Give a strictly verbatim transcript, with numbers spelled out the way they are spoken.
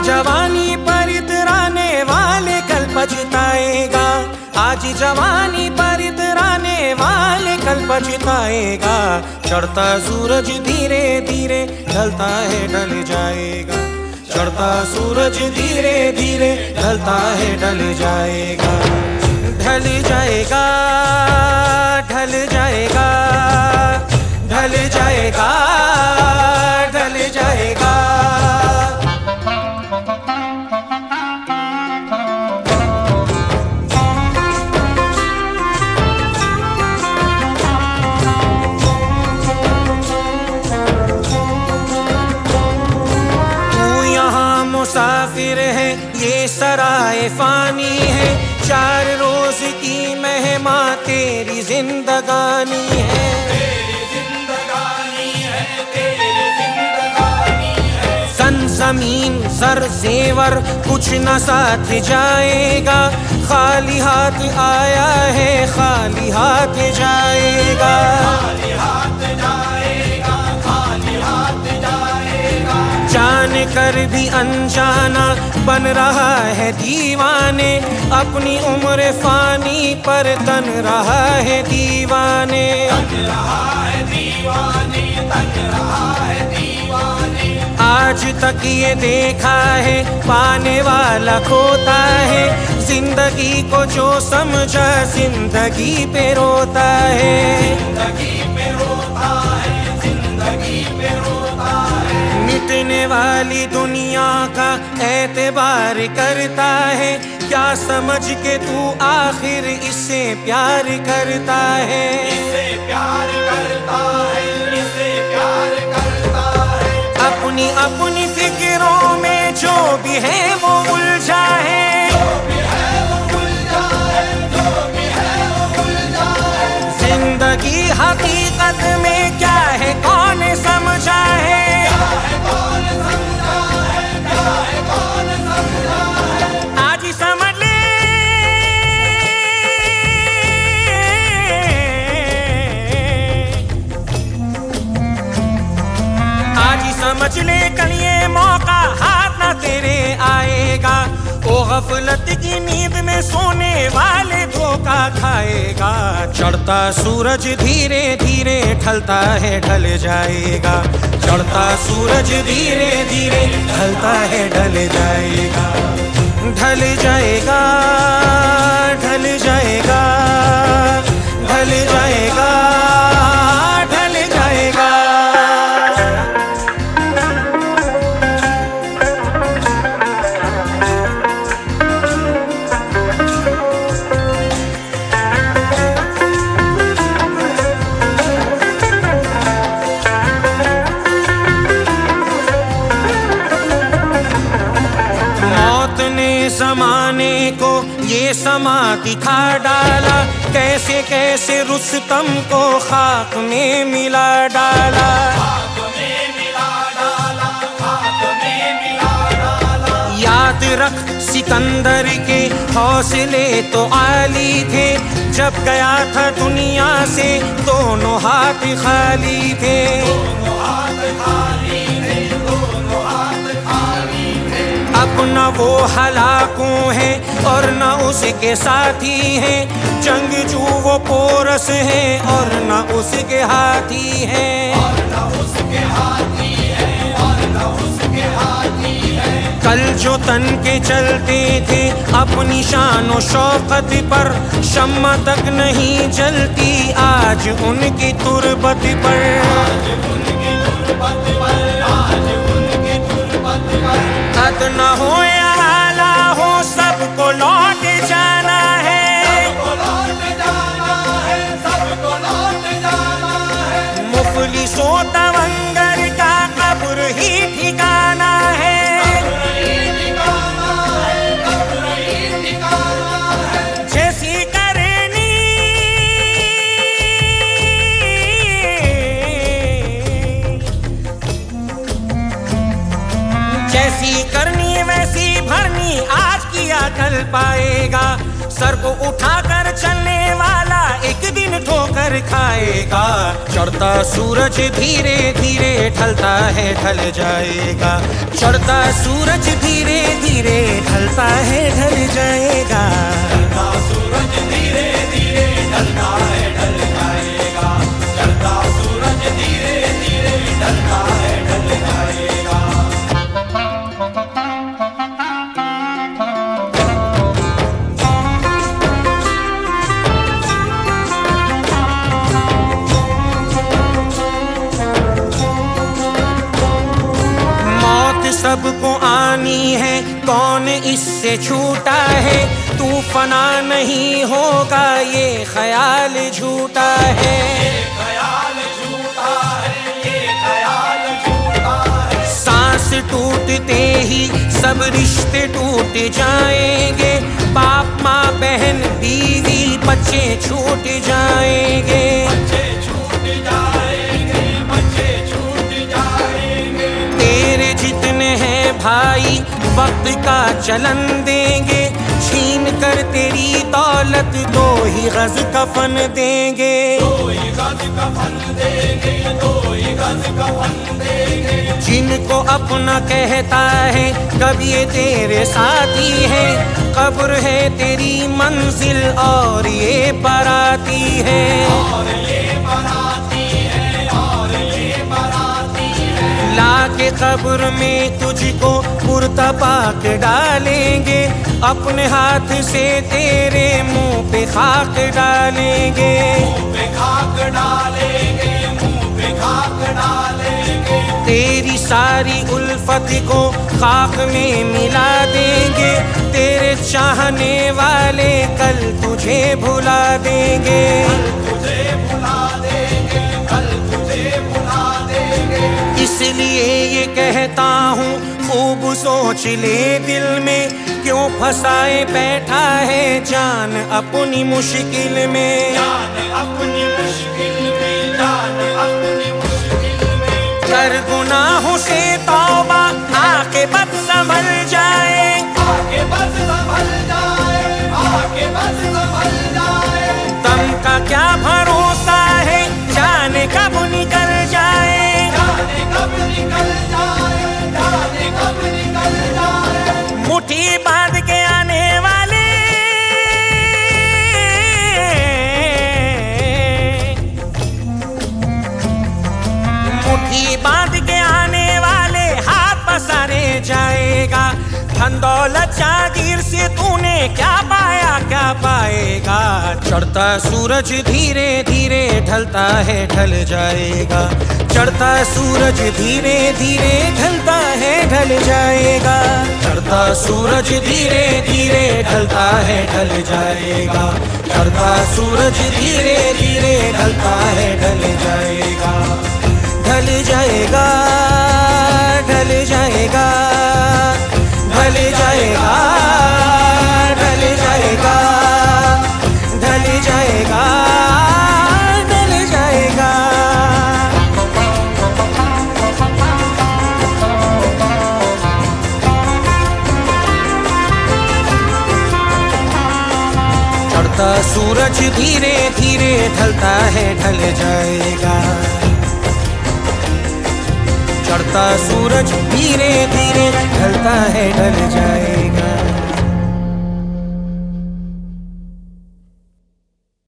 जवानी पर इतराने वाले कल पछताएगा, आज जवानी पर इतराने वाले कल पछताएगा। चढ़ता सूरज धीरे धीरे ढलता है ढल जाएगा, चढ़ता सूरज धीरे धीरे ढलता है ढल जाएगा। ढल जाएगा ढल जाएगा ढल जाएगा ढल जाएगा। मुसाफिर है ये सराय फानी है, चार रोज की मेहमा तेरी जिंदगानी है। तेरी जिंदगानी है, तेरी जिंदगानी है। सन जमीन सर जेवर कुछ न साथ जाएगा, खाली हाथ आया है खाली हाथ जाएगा। खाली हाथ जाएगा खाली हाथ जाएगा। जान कर भी अनजाना बन रहा है दीवाने, अपनी उम्र फानी पर तन रहा है दीवाने। तन रहा है दीवाने, तन रहा है दीवाने। आज तक ये देखा है पाने वाला खोता है, जिंदगी को जो समझा जिंदगी पे रोता है। जिंदगी पे रोता है, जिंदगी पे रोता है। मिटने वाली दुनिया का एतबार करता है, क्या समझ के तू आखिर इससे प्यार करता है। इससे प्यार करता है, इससे प्यार करता है। अपनी अपनी फिक्रों में जो भी है वो उलझा है, जो भी है वो उलझा है, जो भी है वो उलझा है। जिंदगी हकीकत में क्या है कौन समझा है, आज ही समझ ले। आज ही समझ ले कल ये मौका हाथ ना तेरे आएगा, ओ गफलत की नींद में सोने वाले धोखा खाएगा। चढ़ता सूरज धीरे धीरे ढलता है ढल जाएगा, चढ़ता सूरज धीरे धीरे ढलता है ढल जाएगा। ढल जाएगा ढल जाएगा ढल जाएगा ढल जाएगा। ज़माने को ये समा दिखा डाला, कैसे कैसे रुस्तम को खाक में मिला डाला। खाक में मिला डाला, खाक में मिला डाला। याद रख सिकंदर के हौसले तो आली थे, जब गया था दुनिया से दोनों हाथ खाली थे। दोनों हाथ खाली थे, दोनों हाथ खाली थे। अब न वो हलाकों है और न उसके साथी हैं, जंगजू वो पोरस है और न उसके हाथी है। और न उसके हाथी है, और न उसके हाथी है। कल जो तन के चलते थे अपनी शान और शौकत पर, शम्मा तक नहीं जलती आज उनकी तुरबत पर। आज उनकी तुरबत पर, आज उनकी तुरबत पर। अदना हो या आला हो सबको लौट जाना है, सबको लौट जाना है, सबको लौट जाना है। मुफलिसो तवंगर का कब्र ही ठिकाना है, कब्र ही ठिकाना है, कब्र ही ठिकाना है। जैसी करनी जैसी करनी वैसी भरनी, आज किया कल पाएगा। सर को उठाकर चलने वाला एक दिन ठोकर खाएगा। चढ़ता सूरज धीरे धीरे ढलता है ढल जाएगा। चढ़ता सूरज धीरे धीरे ढलता है ढल जाएगा। चढ़ता सूरज धीरे धीरे ढलता है ढल जाएगा। चढ़ता सूरज धीरे धीरे ढलता है ढल जाएगा। सबको आनी है, कौन इससे छूटा है। तू फना नहीं होगा, ये ख्याल झूठा है। ये ख्याल झूठा है, ये ख्याल झूठा है। सांस टूटते ही सब रिश्ते टूट जाएंगे। बाप माँ बहन बीवी बच्चे छूट जाएंगे। बच्चे छूट जाएंगे, बच्चे छूट जाएंगे। तेरे जितने हैं भाई वक्त का चलन देंगे। छीन कर तेरी दौलत दो ही गज कफन देंगे। दो ही गज कफन देंगे, दो ही गज कफन देंगे। जिनको अपना कहता है कब ये तेरे साथी है। कब्र है तेरी मंजिल और ये बाराती है। और ये बाराती है, और ये बाराती है। लाके कब्र में तुझको कुर्ता पाक डालेंगे। अपने हाथ से तेरे मुंह पे खाक डालेंगे। मुंह पे खाक डालेंगे, मुंह पे खाक डालेंगे। तेरी सारी उल्फत को खाक में मिला देंगे। तेरे चाहने वाले कल तुझे भुला देंगे। कल तुझे भुला देंगे, कल तुझे भुला देंगे। इसलिए ये कहता हूँ खूब सोच ले दिल में। क्यों फंसाए बैठा है जान अपनी मुश्किल में। जान अपनी मुश्किल में, जान अपनी मुश्किल में। कर गुनाहों से तौबा आके बद संभल जाए। आके बस संभल जाए, आके बस संभल जाए। दम का क्या भरोसा है, जाने कब निकल जाए। जाने कब निकल जाए, जाने कब निकल जाए। मुट्ठी बांध के आने वाले मुट्ठी बांध के आने वाले हाथ पसारे जाएगा। धन दौलत जागीर से तूने क्या पाया क्या पाएगा। चढ़ता सूरज धीरे धीरे ढलता है ढल जाएगा। चढ़ता सूरज धीरे धीरे ढलता है ढल जाएगा। चढ़ता सूरज धीरे धीरे ढलता है ढल जाएगा। चढ़ता सूरज धीरे धीरे ढलता है ढल जाएगा। ढल जाएगा, ढल जाएगा, ढल जाएगा, ढल जाएगा, ढल जाएगा, ढल जाएगा। चढ़ता सूरज धीरे धीरे ढलता है ढल जाएगा। चढ़ता सूरज धीरे धीरे ढलता है ढल जाएगा।